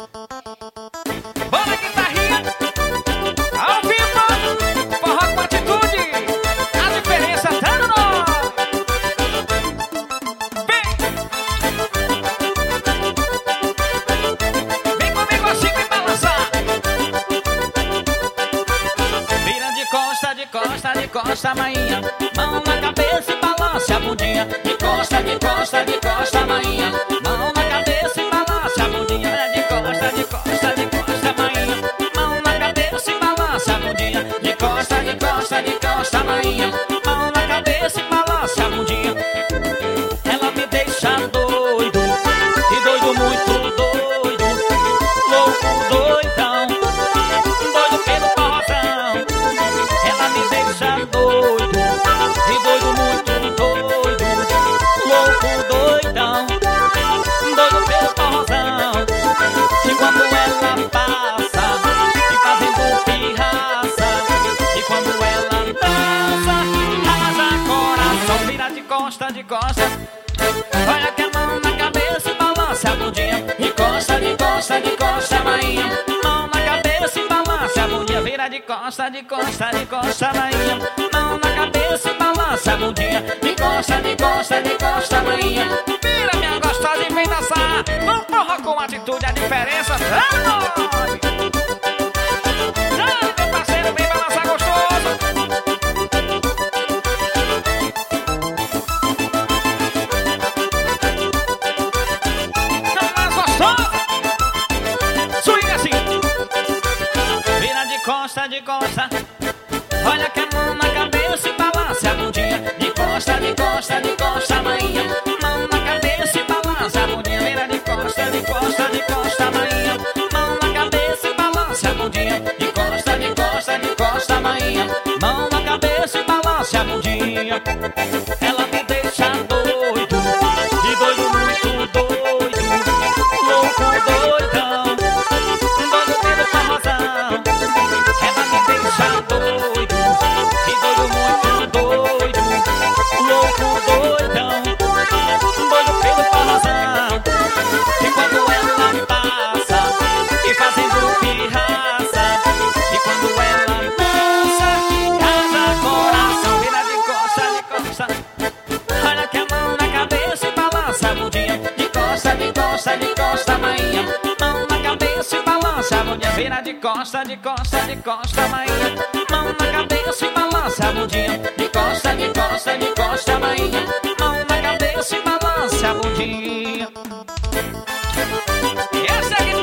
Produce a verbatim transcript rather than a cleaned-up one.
Bora, guitarrinha! Ao vivo! Forró com atitude! A diferença tá no nome! Vem! Vem comigo assim e balançar! Vira de costa, de costa, de costa, mainha. Mão na cabeça e balance a bundinha. De costa, de costa, de costa, mainha. Mão na cabeça e balance a bundinha. De costa, de costa, de costa, mainha. Mão na cabeça e balance a bundinha. De costa, de costa, de costa, mainha. Mão na cabeça e balance a bundinha. Ela me deixa doido, e doido muito doido, louco doidão, doido pelo forrozão. Ela me deixa doido, e doido muito doido, louco doidão, doido pelo forrozão. E quando ela passa, e fazendo pirraça, e quando ela dança, arrasa coração. Vira de costa, de costa, olha que a mão na cabeça e balança a bundinha. De costa, de costa, de costa, mainha. Mão na cabeça e balança a bundinha. Vira de costa, de costa, de costa, mainha. Mão na cabeça e balança a bundinha. De costa, de costa, de costa, mainha. Vira, minha gostosa, e vem dançar. Vamos forró com atitude, a diferença tá no nome. Dale, meu parceiro, vem balançar gostoso. Mais gostoso. Swing assim. Vira de costa, de costa. Olha que a mão na cabeça e balança a bundinha. De costa, de costa, de costa, mainha. Mão na cabeça e balança a bundinha. Vira de costa, de costa, de costa, mainha. Mão na cabeça e balança a bundinha. De costa, de costa, de costa, mainha. Mão na cabeça e balança a bundinha. Ela me deixa doido, e doido muito doido, louco doidão, doido pelo forrozão. Ela me deixa doido, e doido muito doido, louco doidão, doido pelo forrozão. E quando ela passa, e fazendo pirraça, e quando ela dança, casa coração. Vira de costa, de costa, olha que a mão na cabeça e balança a bundinha. De costa, de costa, de costa, mainha. Mão na cabeça e balança a bundinha. Vira de costa, de costa, de costa, mainha. Mão na cabeça e balança a bundinha. De costa, de costa, de costa, mainha. Mão na cabeça e balança a bundinha. E essa é a